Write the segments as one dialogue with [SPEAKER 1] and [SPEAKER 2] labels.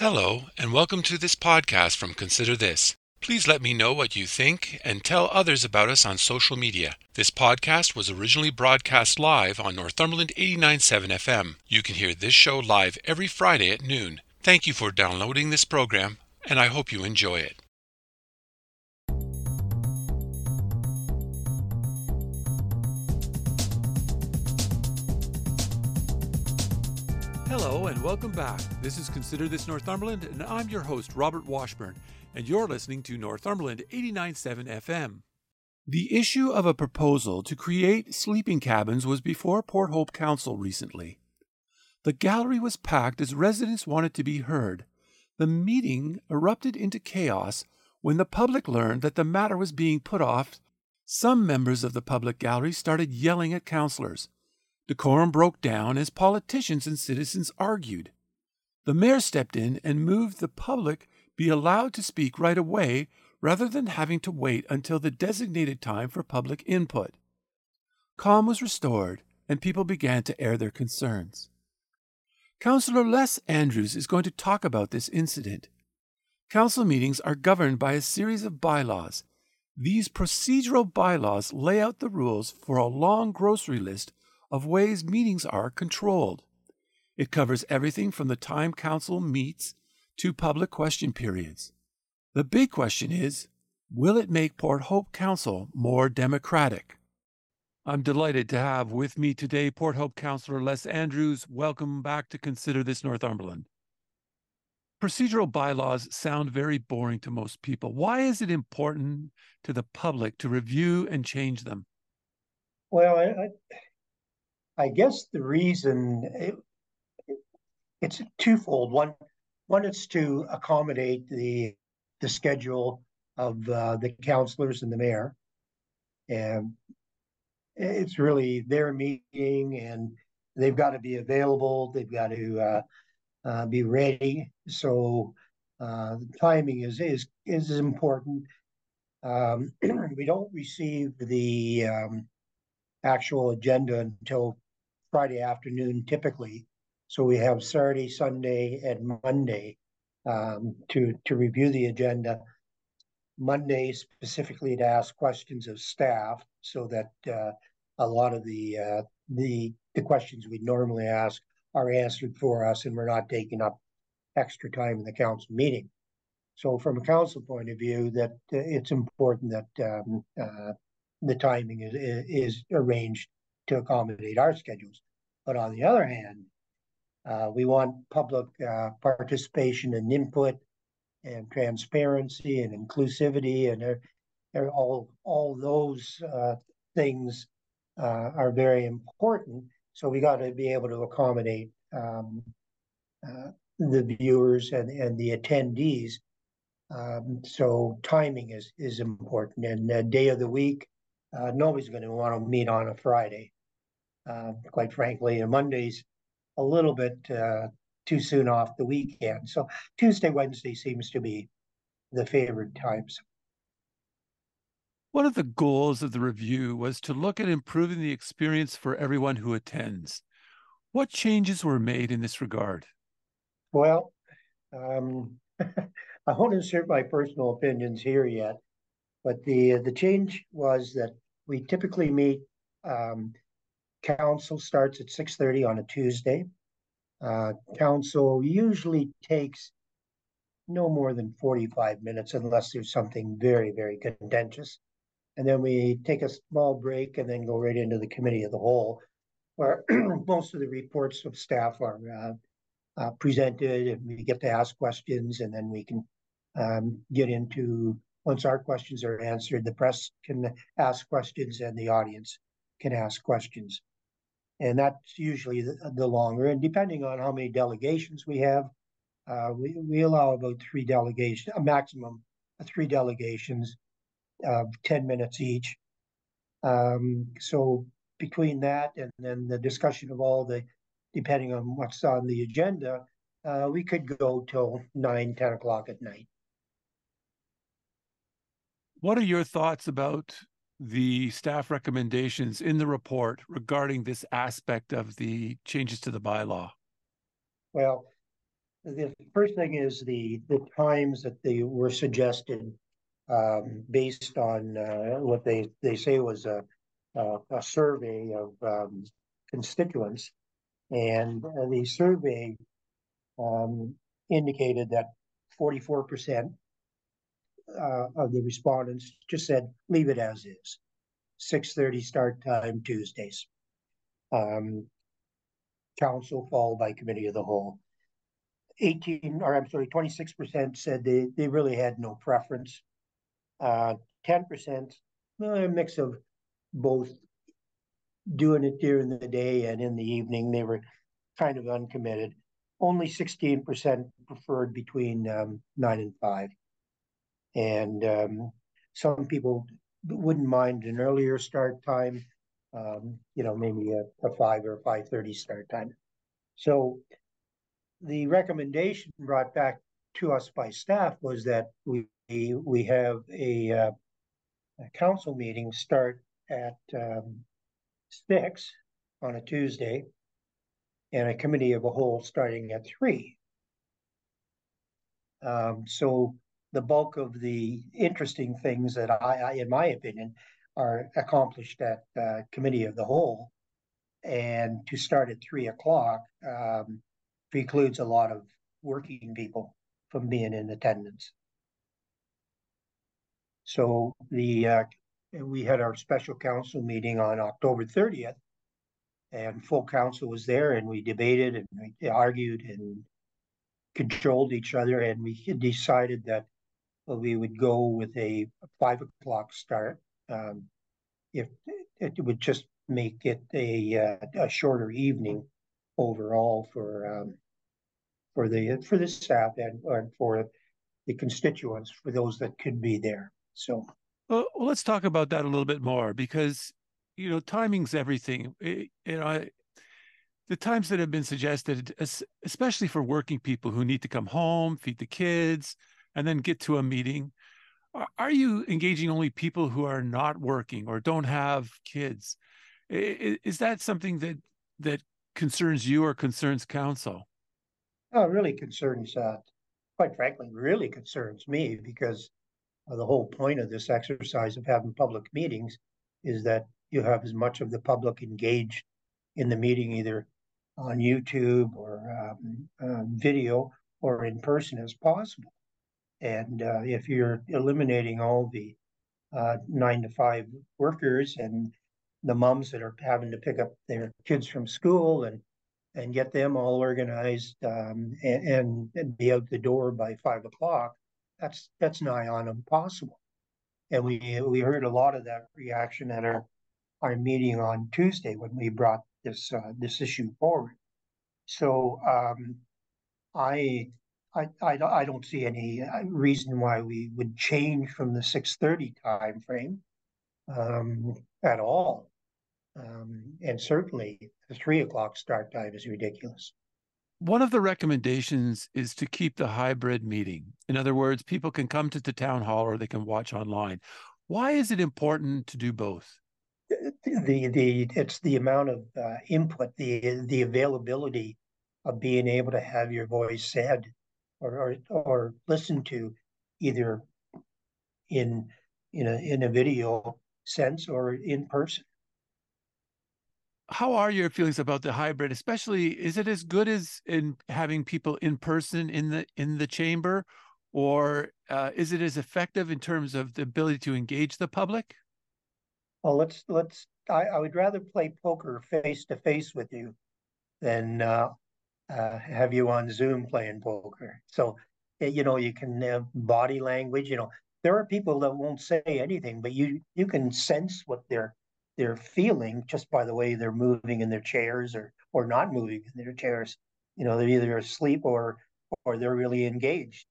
[SPEAKER 1] Hello, and welcome to this podcast from Consider This. Please let me know what you think and tell others about us on social media. This podcast was originally broadcast live on Northumberland 89.7 FM. You can hear this show live every Friday at noon. Thank you for downloading this program, and I hope you enjoy it. Hello and welcome back. This is Consider This Northumberland, and I'm your host, Robert Washburn, and you're listening to Northumberland 89.7 FM. The issue of a proposal to create sleeping cabins was before Port Hope Council recently. The gallery was packed as residents wanted to be heard. The meeting erupted into chaos when the public learned that the matter was being put off. Some members of the public gallery started yelling at councillors. Decorum broke down as politicians and citizens argued. The mayor stepped in and moved the public be allowed to speak right away rather than having to wait until the designated time for public input. Calm was restored and people began to air their concerns. Councillor Les Andrews is going to talk about this incident. Council meetings are governed by a series of bylaws. These procedural bylaws lay out the rules for a long grocery list of ways meetings are controlled. It covers everything from the time council meets to public question periods. The big question is, will it make Port Hope Council more democratic? I'm delighted to have with me today Port Hope Councillor Les Andrews. Welcome back to Consider This Northumberland. Procedural bylaws sound very boring to most people. Why is it important to the public to review and change them?
[SPEAKER 2] Well, I guess the reason it's twofold. One is to accommodate the schedule of the councillors and the mayor, and it's really their meeting, and they've got to be available. They've got to be ready. So the timing is important. We don't receive the actual agenda until Friday afternoon, typically. So we have Saturday, Sunday, and Monday to review the agenda. Monday specifically to ask questions of staff, so that a lot of the questions we normally ask are answered for us, and we're not taking up extra time in the council meeting. So from a council point of view, that it's important that the timing is arranged to accommodate our schedules. But on the other hand, we want public participation and input and transparency and inclusivity, and all those things are very important. So we got to be able to accommodate the viewers and the attendees. So timing is important, and day of the week. Nobody's going to want to meet on a Friday, quite frankly. And Monday's a little bit too soon off the weekend. So Tuesday, Wednesday seems to be the favorite times.
[SPEAKER 1] One of the goals of the review was to look at improving the experience for everyone who attends. What changes were made in this regard?
[SPEAKER 2] Well, I won't insert my personal opinions here yet, but the change was that we typically meet. Council starts at 6:30 on a Tuesday. Council usually takes no more than 45 minutes unless there's something very, very contentious. And then we take a small break and then go right into the committee of the whole, where most of the reports of staff are presented, and we get to ask questions, and then we can get into, once our questions are answered, the press can ask questions and the audience can ask questions. And that's usually the longer. And depending on how many delegations we have, we allow about a maximum of 3 delegations of 10 minutes each. So between that and then the discussion of depending on what's on the agenda, we could go till 9, 10 o'clock at night.
[SPEAKER 1] What are your thoughts about the staff recommendations in the report regarding this aspect of the changes to the bylaw?
[SPEAKER 2] Well, The first thing is the times that they were suggested, based on what they say was a survey of constituents, and the survey um, indicated that 44% of the respondents just said leave it as is, 6:30 start time Tuesdays. Um, Council followed by committee of the whole. 26% said they really had no preference. 10%, a mix of both, doing it during the day and in the evening. They were kind of uncommitted. Only 16% preferred between 9 and 5. And some people wouldn't mind an earlier start time, maybe a 5 or 5:30 start time. So the recommendation brought back to us by staff was that we have a council meeting start at 6 on a Tuesday, and a committee of a whole starting at 3. So the bulk of the interesting things that in my opinion, are accomplished at committee of the whole, and to start at 3 o'clock precludes a lot of working people from being in attendance. So we had our special council meeting on October 30th, and full council was there, and we debated and we argued and controlled each other, and we decided that we would go with a 5 o'clock start. If it would just make it a shorter evening overall for the staff and for the constituents, for those that could be there. So,
[SPEAKER 1] Well, let's talk about that a little bit more because, timing's everything. The times that have been suggested, especially for working people who need to come home, feed the kids, and then get to a meeting, are you engaging only people who are not working or don't have kids? Is that something that concerns you or concerns council?
[SPEAKER 2] it really concerns, quite frankly, really concerns me, because the whole point of this exercise of having public meetings is that you have as much of the public engaged in the meeting, either on YouTube or video or in person as possible. And if you're eliminating all the 9 to 5 workers and the moms that are having to pick up their kids from school and get them all organized, and be out the door by 5 o'clock, that's nigh on impossible. And we heard a lot of that reaction at our meeting on Tuesday when we brought this issue forward. So I I don't see any reason why we would change from the 6:30 time frame at all. And certainly the 3 o'clock start time is ridiculous.
[SPEAKER 1] One of the recommendations is to keep the hybrid meeting. In other words, people can come to the town hall or they can watch online. Why is it important to do both?
[SPEAKER 2] It's the amount of input, the availability of being able to have your voice said or listened to, either in a video sense or in person.
[SPEAKER 1] How are your feelings about the hybrid? Especially, is it as good as in having people in person in the chamber, or is it as effective in terms of the ability to engage the public?
[SPEAKER 2] Well, I would rather play poker face to face with you than have you on Zoom playing poker. So, you can have body language. There are people that won't say anything, but you can sense what they're feeling just by the way they're moving in their chairs or not moving in their chairs. They're either asleep or they're really engaged.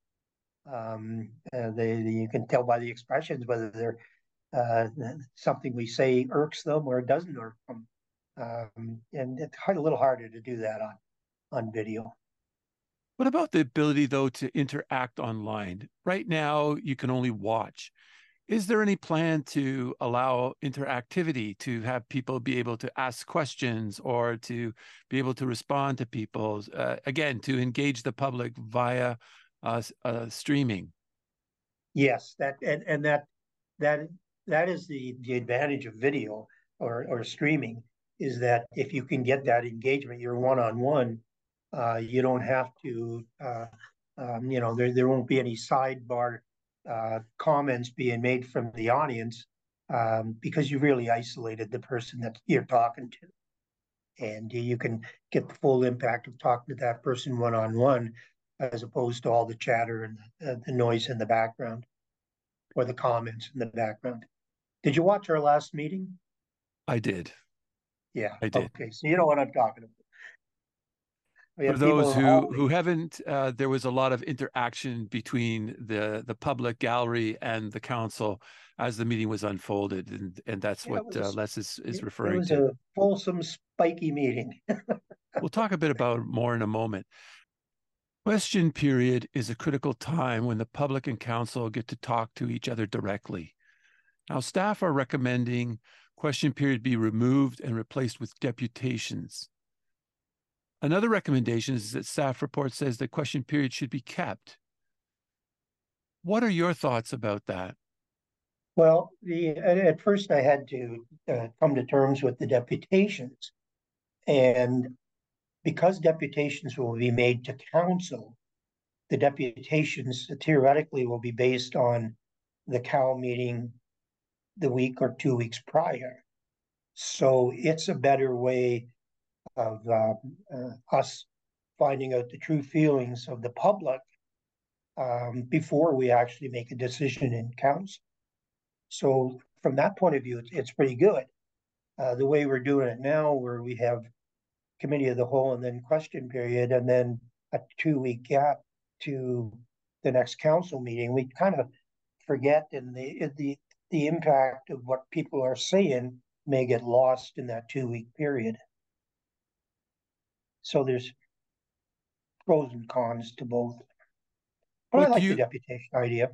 [SPEAKER 2] You can tell by the expressions whether they're something we say irks them or doesn't irk them. And it's a little harder to do that on video.
[SPEAKER 1] What about the ability, though, to interact online? Right now, you can only watch. Is there any plan to allow interactivity, to have people be able to ask questions or to be able to respond to people, again, to engage the public via streaming?
[SPEAKER 2] Yes, that that is the advantage of video or streaming, is that if you can get that engagement, you're one on one. You don't have to, there won't be any sidebar comments being made from the audience, because you really isolated the person that you're talking to, and you can get the full impact of talking to that person one on one, as opposed to all the chatter and the noise in the background or the comments in the background. Did you watch our last meeting?
[SPEAKER 1] I did.
[SPEAKER 2] Yeah.
[SPEAKER 1] I did.
[SPEAKER 2] Okay. So you know what I'm talking about. We
[SPEAKER 1] For
[SPEAKER 2] had people
[SPEAKER 1] those
[SPEAKER 2] in the hall.
[SPEAKER 1] who haven't, there was a lot of interaction between the public gallery and the council as the meeting was unfolded, and that's
[SPEAKER 2] Yeah,
[SPEAKER 1] what Les is
[SPEAKER 2] it
[SPEAKER 1] referring
[SPEAKER 2] was
[SPEAKER 1] to.
[SPEAKER 2] a fulsome, spiky meeting.
[SPEAKER 1] We'll talk a bit about more in a moment. Question period is a critical time when the public and council get to talk to each other directly. Now, staff are recommending question period be removed and replaced with deputations. Another recommendation is that staff report says that question period should be kept. What are your thoughts about that?
[SPEAKER 2] Well, at first I had to come to terms with the deputations, and because deputations will be made to council, the deputations theoretically will be based on the COW meeting the week or 2 weeks prior. So it's a better way of us finding out the true feelings of the public before we actually make a decision in council. So from that point of view, it's pretty good. The way we're doing it now, where we have committee of the whole and then question period, and then a 2 week gap to the next council meeting, we kind of forget, and the impact of what people are saying may get lost in that 2 week period. So there's pros and cons to both. But I
[SPEAKER 1] What do
[SPEAKER 2] like the
[SPEAKER 1] you,
[SPEAKER 2] deputation idea.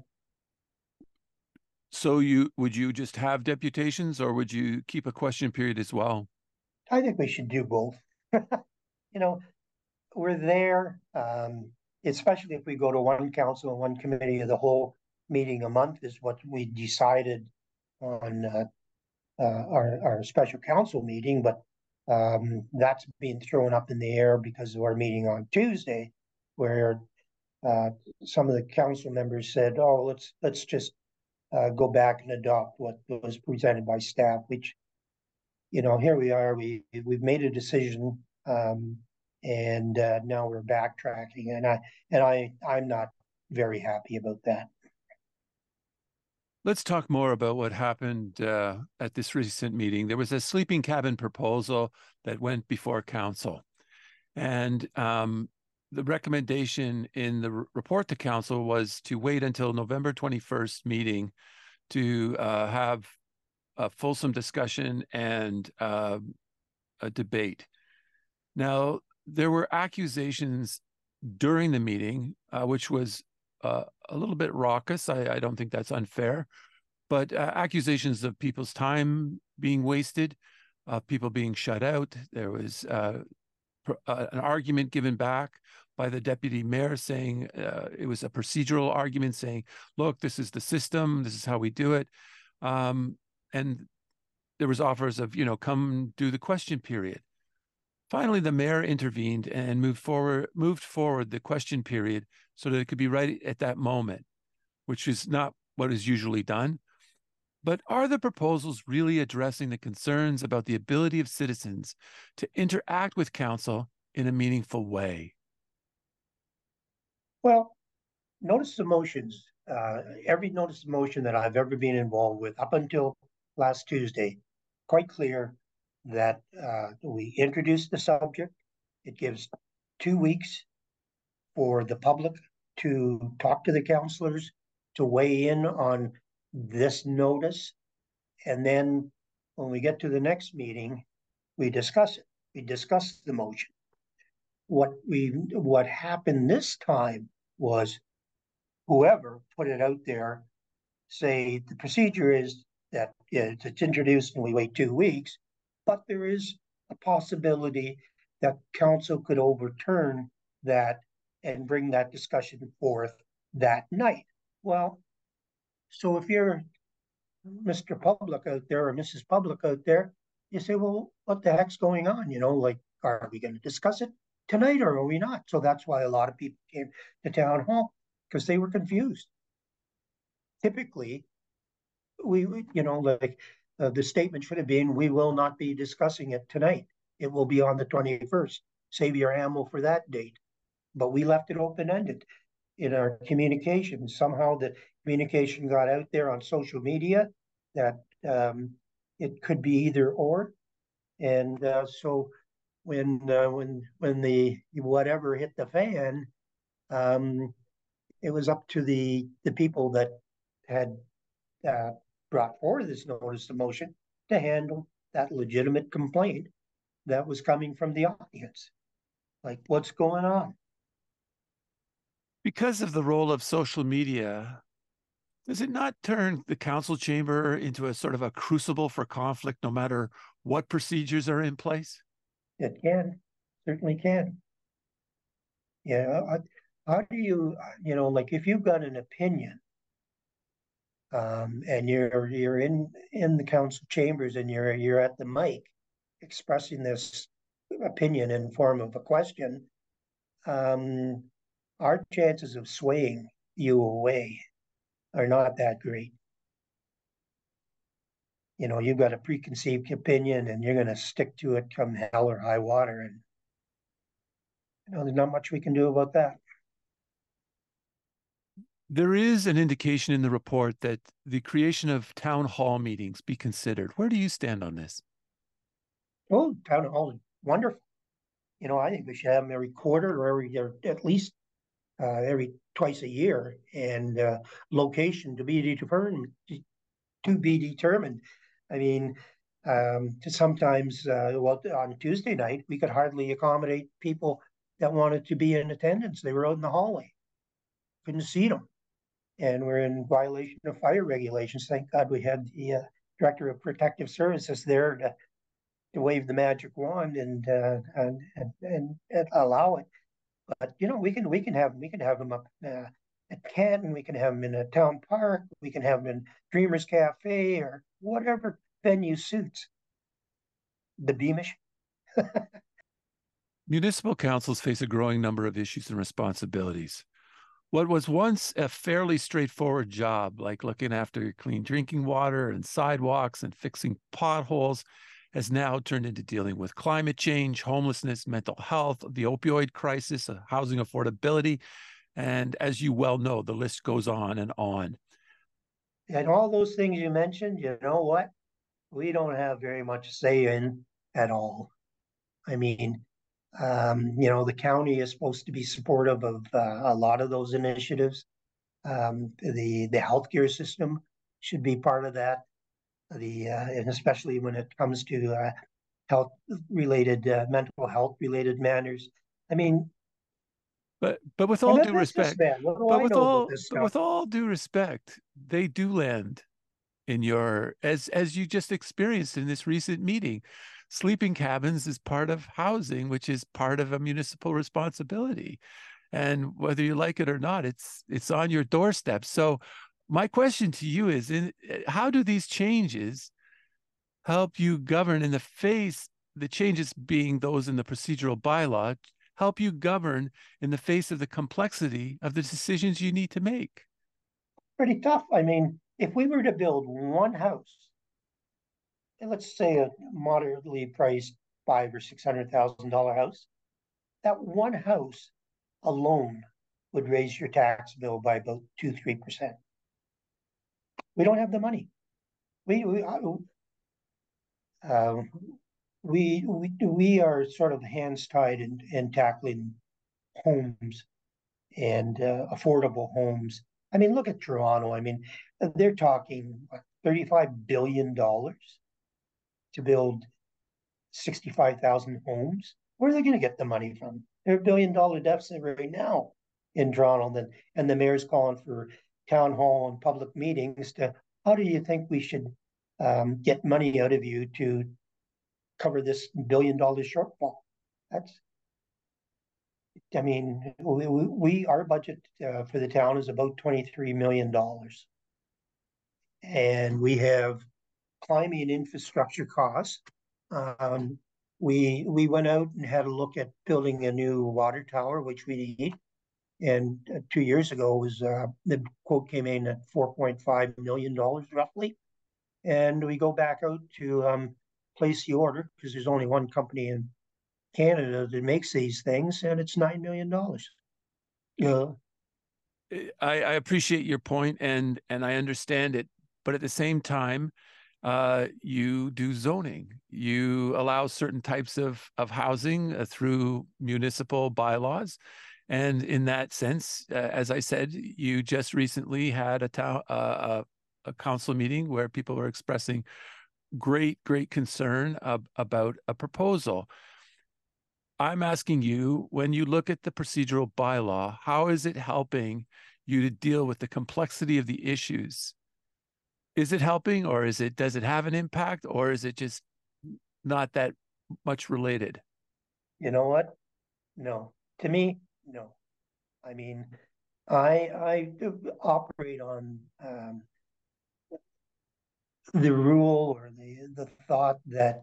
[SPEAKER 1] so would you just have deputations or would you keep a question period as well?
[SPEAKER 2] I think we should do both. You know, we're there, especially if we go to one council and one committee of the whole meeting a month is what we decided on our special council meeting, but that's being thrown up in the air because of our meeting on Tuesday, where uh, some of the council members said, "Oh, let's just go back and adopt what was presented by staff." Which, here we are. We've made a decision, and now we're backtracking, I'm not very happy about that.
[SPEAKER 1] Let's talk more about what happened at this recent meeting. There was a sleeping cabin proposal that went before council. And the recommendation in the report to council was to wait until November 21st meeting to have a fulsome discussion and a debate. Now, there were accusations during the meeting, which was a little bit raucous. I don't think that's unfair, but accusations of people's time being wasted, people being shut out. There was an argument given back by the deputy mayor saying it was a procedural argument saying, look, this is the system, this is how we do it. And there was offers of, come do the question period. Finally, the mayor intervened and moved forward the question period so that it could be right at that moment, which is not what is usually done. But are the proposals really addressing the concerns about the ability of citizens to interact with council in a meaningful way?
[SPEAKER 2] Well, notice the motions. Every notice of motion that I've ever been involved with up until last Tuesday, quite clear that we introduce the subject. It gives 2 weeks for the public to talk to the councillors, to weigh in on this notice. And then when we get to the next meeting, we discuss it. We discuss the motion. What happened this time was whoever put it out there say the procedure is that it's introduced and we wait 2 weeks, but there is a possibility that council could overturn that and bring that discussion forth that night. Well, so if you're Mr. Public out there or Mrs. Public out there, you say, well, what the heck's going on? Like, are we going to discuss it tonight or are we not? So that's why a lot of people came to town hall because they were confused. Typically, the statement should have been, we will not be discussing it tonight. It will be on the 21st. Save your ammo for that date. But we left it open-ended in our communication. Somehow the communication got out there on social media that it could be either or. And so when the whatever hit the fan, it was up to the people that had brought forward this notice of motion to handle that legitimate complaint that was coming from the audience. Like, what's going on?
[SPEAKER 1] Because of the role of social media, does it not turn the council chamber into a sort of a crucible for conflict, no matter what procedures are in place?
[SPEAKER 2] It can, certainly can. Yeah, how do you, like if you've got an opinion, and you're in the council chambers and you're at the mic expressing this opinion in form of a question, our chances of swaying you away are not that great. You've got a preconceived opinion and you're going to stick to it come hell or high water. And, there's not much we can do about that.
[SPEAKER 1] There is an indication in the report that the creation of town hall meetings be considered. Where do you stand on this?
[SPEAKER 2] Oh, town hall is wonderful. I think we should have them every quarter or at least every twice a year, and location to be determined. I mean, sometimes, on Tuesday night, we could hardly accommodate people that wanted to be in attendance. They were out in the hallway, couldn't see them, and we're in violation of fire regulations. Thank God we had the director of protective services there to wave the magic wand and allow it. But we can have them up at Canton. We can have them in a town park. We can have them in Dreamers Cafe or whatever venue suits. The Beamish.
[SPEAKER 1] Municipal councils face a growing number of issues and responsibilities. What was once a fairly straightforward job, like looking after clean drinking water and sidewalks and fixing potholes, has now turned into dealing with climate change, homelessness, mental health, the opioid crisis, housing affordability, and as you well know, the list goes on and on.
[SPEAKER 2] And all those things you mentioned, you know what? We don't have very much say in at all. I mean, the county is supposed to be supportive of a lot of those initiatives. The healthcare system should be part of that. And especially when it comes to health related, mental health related matters. I mean,
[SPEAKER 1] but with all due respect,
[SPEAKER 2] with
[SPEAKER 1] all due respect, they do land in your, as you just experienced in this recent meeting. Sleeping cabins is part of housing, which is part of a municipal responsibility. And whether you like it or not, it's on your doorstep. So my question to you is, how do these changes help you govern in the face, the changes being those in the procedural bylaw, help you govern in the face of the complexity of the decisions you need to make?
[SPEAKER 2] Pretty tough. I mean, if we were to build one house, and let's say a moderately priced $500,000 or $600,000 house, that one house alone would raise your tax bill by about 2-3%. We don't have the money. We are sort of hands tied in tackling homes and affordable homes. I mean, look at Toronto. I mean, they're talking $35 billion to build 65,000 homes. Where are they going to get the money from? They're $1 billion deficit right now in Toronto, and the mayor's calling for town hall and public meetings to how do you think we should get money out of you to cover this $1 billion shortfall? I mean, our budget for the town is about $23 million. And we have climbing infrastructure costs. We went out and had a look at building a new water tower, which we need. And 2 years ago was the quote came in at $4.5 million roughly. And we go back out to place the order because there's only one company in Canada that makes these things, and it's $9 million.
[SPEAKER 1] I appreciate your point, and I understand it, but at the same time, you do zoning. You allow certain types of housing through municipal bylaws. And in that sense, as I said, you just recently had a council meeting where people were expressing great concern about a proposal. I'm asking you, when you look at the procedural bylaw, how is it helping you to deal with the complexity of the issues? Is it helping, or does it have an impact, or is it just not that much related?
[SPEAKER 2] You know what? No. To me, no. I mean, I operate on the rule or the thought that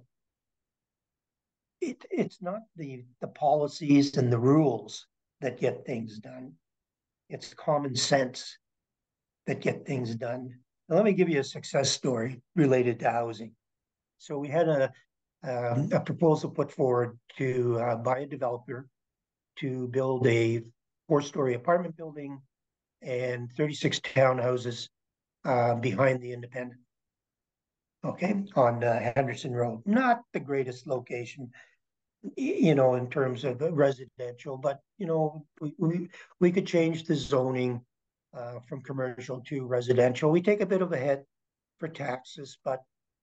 [SPEAKER 2] it's not the policies and the rules that get things done. It's common sense that get things done. Now, let me give you a success story related to housing. So we had a proposal put forward to by a developer to build a 4-story apartment building and 36 townhouses behind the Independent. Okay, on Henderson Road. Not the greatest location, in terms of residential, but we could change the zoning from commercial to residential. We take a bit of a hit for taxes, but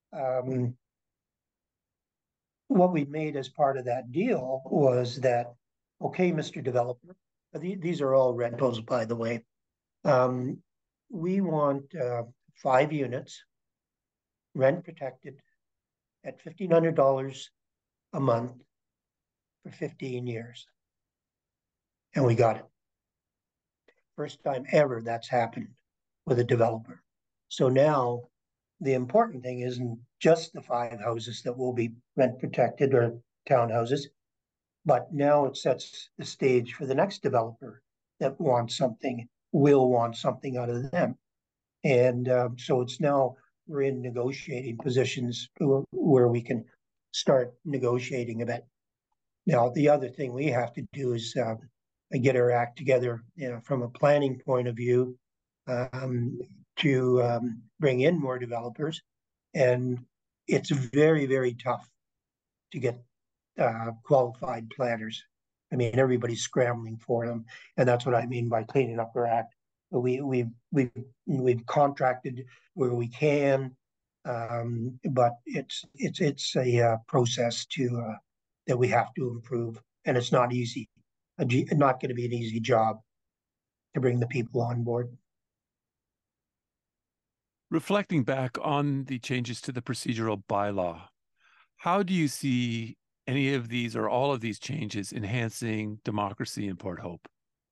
[SPEAKER 2] what we made as part of that deal was that, okay, Mr. Developer, these are all rentals, by the way. We want 5 units, rent protected at $1,500 a month for 15 years. And we got it. First time ever that's happened with a developer. So now the important thing isn't just the 5 houses that will be rent protected or townhouses, but now it sets the stage for the next developer that will want something out of them. And so it's now we're in negotiating positions where we can start negotiating a bit. Now, the other thing we have to do is get our act together, from a planning point of view, to bring in more developers. And it's very, very tough to get qualified planners. I mean, everybody's scrambling for them, and that's what I mean by cleaning up our act. We've contracted where we can, but it's a process that we have to improve, and it's not easy. Not going to be an easy job to bring the people on board.
[SPEAKER 1] Reflecting back on the changes to the procedural bylaw, how do you see any of these or all of these changes enhancing democracy in Port Hope?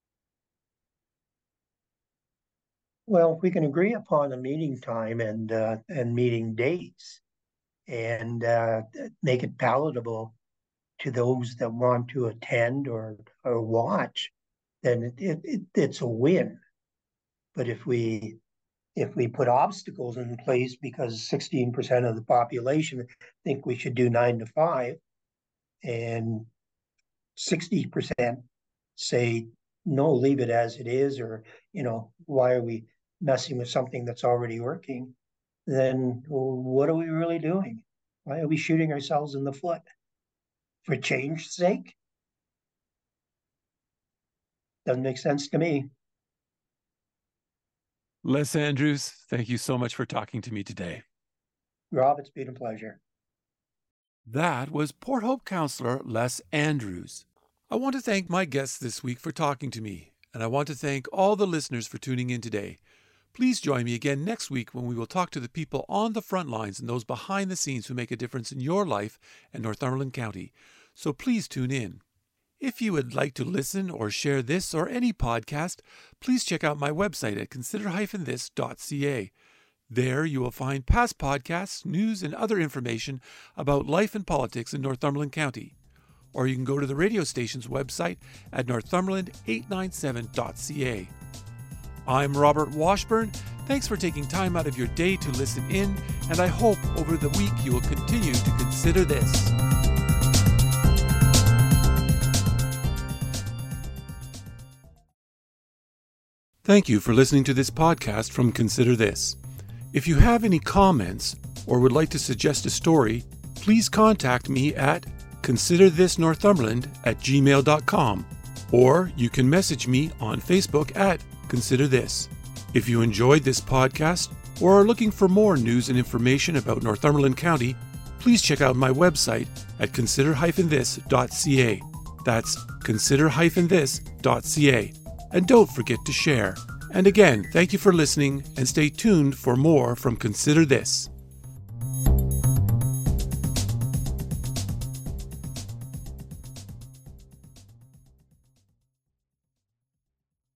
[SPEAKER 2] Well, we can agree upon a meeting time and meeting dates, and make it palatable to those that want to attend or watch, then it's a win. But if we put obstacles in place because 16% of the population think we should do 9 to 5, and 60% say no, leave it as it is, or why are we messing with something that's already working, then what are we really doing? Why are we shooting ourselves in the foot? For change's sake? Doesn't make sense to me.
[SPEAKER 1] Les Andrews, thank you so much for talking to me today.
[SPEAKER 2] Rob, it's been a pleasure.
[SPEAKER 1] That was Port Hope Councillor Les Andrews. I want to thank my guests this week for talking to me, and I want to thank all the listeners for tuning in today. Please join me again next week when we will talk to the people on the front lines and those behind the scenes who make a difference in your life and Northumberland County. So please tune in. If you would like to listen or share this or any podcast, please check out my website at consider-this.ca. There you will find past podcasts, news, and other information about life and politics in Northumberland County. Or you can go to the radio station's website at northumberland897.ca. I'm Robert Washburn. Thanks for taking time out of your day to listen in, and I hope over the week you will continue to consider this. Thank you for listening to this podcast from Consider This. If you have any comments or would like to suggest a story, please contact me at considerthisnorthumberland@gmail.com, or you can message me on Facebook at Consider This. If you enjoyed this podcast or are looking for more news and information about Northumberland County, please check out my website at consider-this.ca. That's consider-this.ca. And don't forget to share. And again, thank you for listening, and stay tuned for more from Consider This.